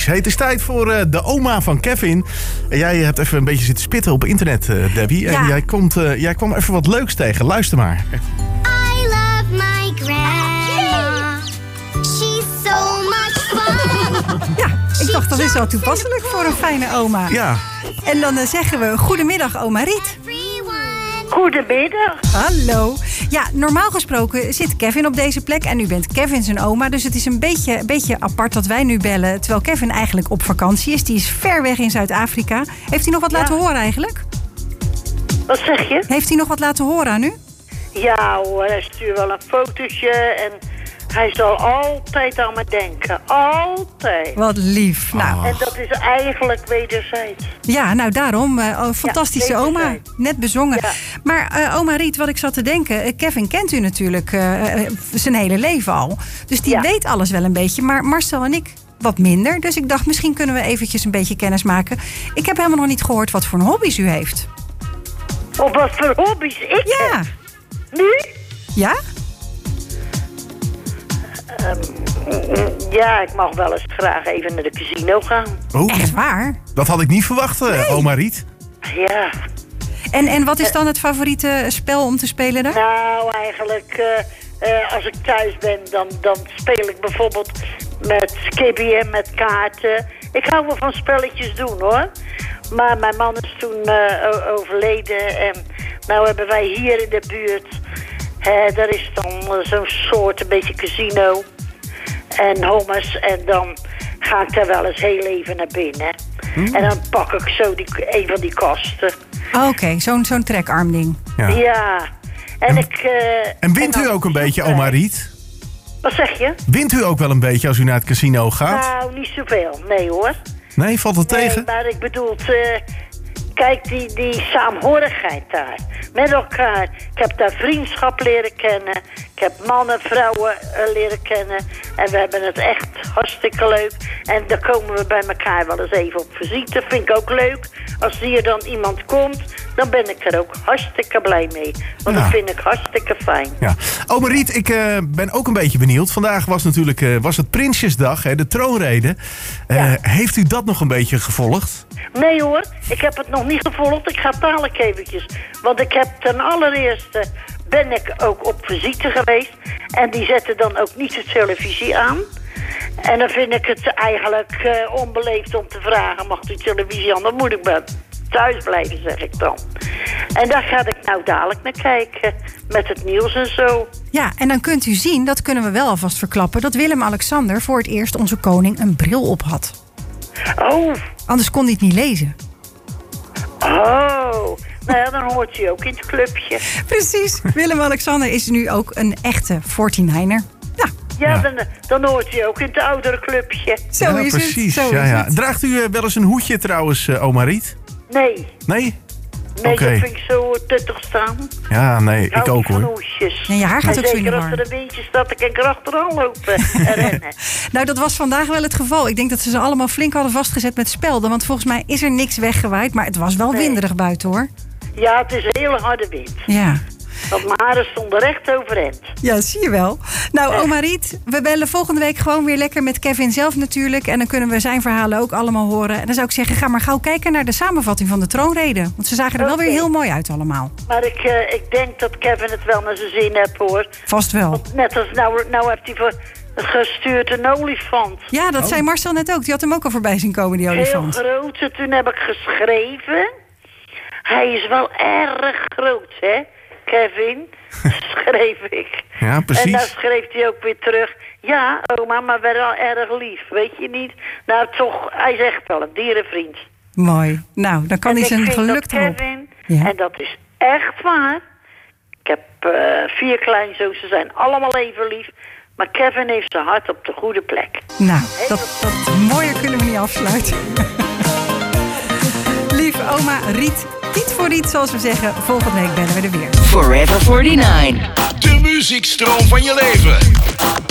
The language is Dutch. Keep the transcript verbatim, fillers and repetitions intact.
Hey, het is tijd voor uh, de oma van Kevin. En jij hebt even een beetje zitten spitten op internet, uh, Debbie. En ja. jij, komt, uh, jij kwam even wat leuks tegen. Luister maar. I love my grandma. She's so much fun. Ja, ik dacht dat is wel toepasselijk voor een fijne oma. Ja. En dan uh, zeggen we goedemiddag, oma Riet. Goedemiddag. Hallo. Ja, normaal gesproken zit Kevin op deze plek en u bent Kevin zijn oma. Dus het is een beetje, een beetje apart dat wij nu bellen, terwijl Kevin eigenlijk op vakantie is. Die is ver weg in Zuid-Afrika. Heeft hij nog wat ja. laten horen eigenlijk? Wat zeg je? Heeft hij nog wat laten horen aan u? Ja hoor, hij stuurt wel een fotootje en hij zal altijd aan me denken. Altijd. Wat lief. Nou. Oh. En dat is eigenlijk wederzijds. Ja, nou daarom. Uh, oh, fantastische ja, oma. Net bezongen. Ja. Maar uh, oma Riet, wat ik zat te denken. Uh, Kevin kent u natuurlijk uh, uh, zijn hele leven al. Dus die ja. weet alles wel een beetje. Maar Marcel en ik wat minder. Dus ik dacht, misschien kunnen we eventjes een beetje kennis maken. Ik heb helemaal nog niet gehoord wat voor hobby's u heeft. Of wat voor hobby's ik ja. heb? Nu? Ja? Um, ja, ik mag wel eens graag even naar de casino gaan. Oh, echt waar? Dat had ik niet verwacht, nee. oma Riet. Ja. En, en wat is dan het favoriete spel om te spelen daar? Nou, eigenlijk, uh, uh, als ik thuis ben, dan, dan speel ik bijvoorbeeld met skibby en met kaarten. Ik hou wel van spelletjes doen, hoor. Maar mijn man is toen uh, overleden en nou hebben wij hier in de buurt... Uh, daar is dan uh, zo'n soort, een beetje casino en hommes. En dan ga ik daar wel eens heel even naar binnen. Mm. En dan pak ik zo die, een van die kasten. Oh, oké, okay. zo'n zo'n trekarmding. Ja. ja. En, en, ik, uh, en wint en u ook een beetje, oma Riet? Wat zeg je? Wint u ook wel een beetje als u naar het casino gaat? Nou, niet zoveel. Nee hoor. Nee, valt het nee, tegen? Maar ik bedoel, uh, kijk, die, die saamhorigheid daar. Met elkaar. Ik heb daar vriendschap leren kennen. Ik heb mannen, vrouwen uh, leren kennen. En we hebben het echt hartstikke leuk. En dan komen we bij elkaar wel eens even op visite. Vind ik ook leuk. Als hier dan iemand komt, dan ben ik er ook hartstikke blij mee. Want ja. dat vind ik hartstikke fijn. Ja. Oma Riet, ik uh, ben ook een beetje benieuwd. Vandaag was natuurlijk uh, was het Prinsjesdag, hè, de troonrede. Uh, ja. Heeft u dat nog een beetje gevolgd? Nee hoor, ik heb het nog niet gevolgd. Ik ga dadelijk eventjes. Want ik heb ten allereerste ben ik ook op visite geweest. En die zetten dan ook niet de televisie aan. En dan vind ik het eigenlijk uh, onbeleefd om te vragen, mag die televisie aan? Dan moet ik maar thuis blijven, zeg ik dan. En daar ga ik nou dadelijk naar kijken. Met het nieuws en zo. Ja, en dan kunt u zien, dat kunnen we wel alvast verklappen, dat Willem-Alexander voor het eerst onze koning een bril op had. Oh. Anders kon hij het niet lezen. Oh. Nou ja, dan hoort hij ook in het clubje. Precies. Willem-Alexander is nu ook een echte forty-niner. Ja, ja, ja. Dan, dan hoort hij ook in het oudere clubje. Zo ja, is precies. het. Zo ja, is ja. het. Draagt u uh, wel eens een hoedje trouwens, uh, oma Riet? Nee. Nee? Nee, okay. dat vind ik zo tuttig staan. Ja, nee, ik, ik ook hoor. Hoesjes. Nee, je haar gaat en ook zo in de zeker war. als er een windje staat, dan kan ik erachteraan lopen en rennen. Nou, dat was vandaag wel het geval. Ik denk dat ze ze allemaal flink hadden vastgezet met spelden. Want volgens mij is er niks weggewaaid. Maar het was wel nee. winderig buiten, hoor. Ja, het is een hele harde wind. Ja. Want mijn haren stonden recht overeind. Ja, zie je wel. Nou, oma Riet, we bellen volgende week gewoon weer lekker met Kevin zelf natuurlijk. En dan kunnen we zijn verhalen ook allemaal horen. En dan zou ik zeggen, ga maar gauw kijken naar de samenvatting van de troonrede. Want ze zagen er okay. wel weer heel mooi uit allemaal. Maar ik, uh, ik denk dat Kevin het wel naar zijn zin heeft, hoor. Vast wel. Want net als nou, nou heeft hij voor gestuurd een olifant. Ja, dat oh. zei Marcel net ook. Die had hem ook al voorbij zien komen, die olifant. Heel groot. Toen heb ik geschreven. Hij is wel erg groot, hè? Kevin, schreef ik. Ja, precies. En dan schreef hij ook weer terug. Ja, oma, maar wel erg lief. Weet je niet? Nou, toch, hij is echt wel een dierenvriend. Mooi. Nou, dan kan en hij zijn geluk erop. Kevin, ja. En dat is echt waar. Ik heb uh, vier kleinzoons, ze zijn allemaal even lief. Maar Kevin heeft zijn hart op de goede plek. Nou, dat, dat mooier kunnen we niet afsluiten. Lief oma Riet. Niet voor iets, zoals we zeggen. Volgende week bellen we er weer. Forever forty-nine. De muziekstroom van je leven.